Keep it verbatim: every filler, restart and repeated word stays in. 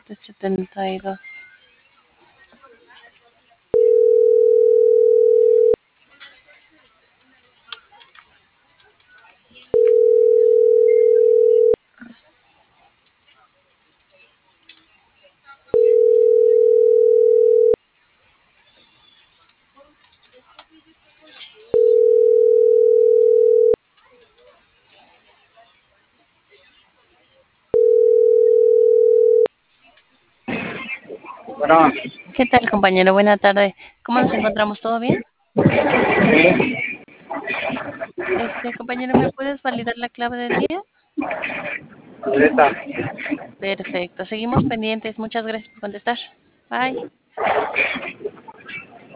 veinte setenta y dos. Bueno, ¿Qué tal, compañero? Buena tarde. ¿Cómo nos encontramos? ¿Todo bien? sí, Este, compañero, ¿me puedes validar la clave del día? ahorita. Perfecto. Seguimos pendientes. Muchas gracias por contestar. Bye.